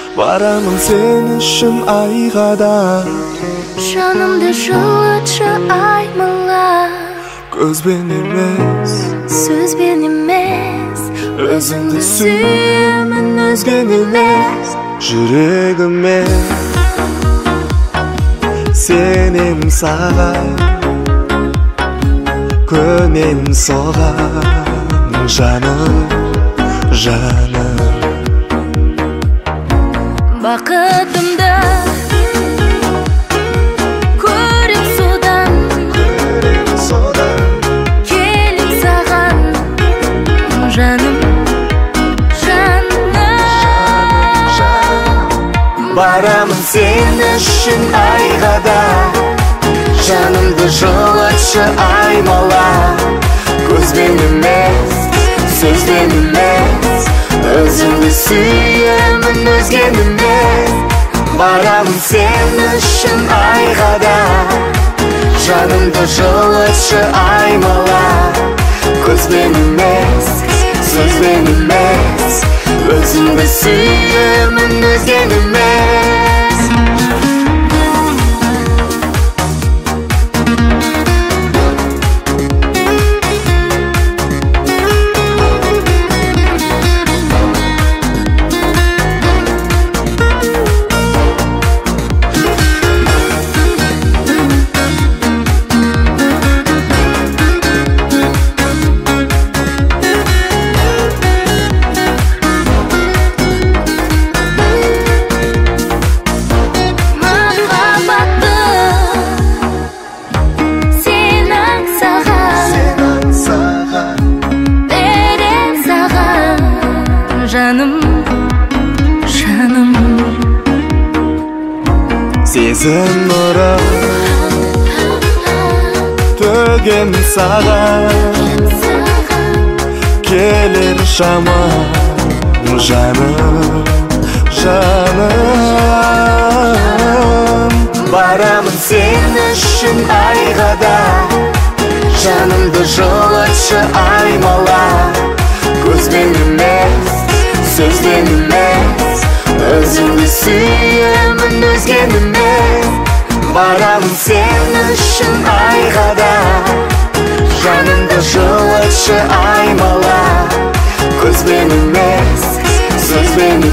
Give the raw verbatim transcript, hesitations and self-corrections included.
Барамын сен үшін айға да, жанымды жылытшы аймалап. Көзбен емес, сөзбен емес, өзіңді сүйемін өзген емес. Жүрегіме сенем саған, көнем соған, жаным, жаным. Бақытымды көрем содан, келем саған, жаным, жаным. Барамын сен үшін айға да, жанымды жылытшы аймалап. Көзбен емес, сөзбен емес, өзіңді сүйемін өзген емес. Барамын сен үшін айға да, жанымды жылытшы аймалап. Көзбен емес, сөзбен емес, өзіңді сүйемін өзген емес. Жаным, жаным. Сезім нұры төгем саған, келер шамам, жаным, жаным. Барамын сен үшін айға да, жанымды жылытшы аймалап. Көзбен емес, сөзбен емес, өзіңді сүйемін өзген емес. Барамын сен үшін айға да, жанымды жылытшы аймалап. Көзбен емес, сөзбен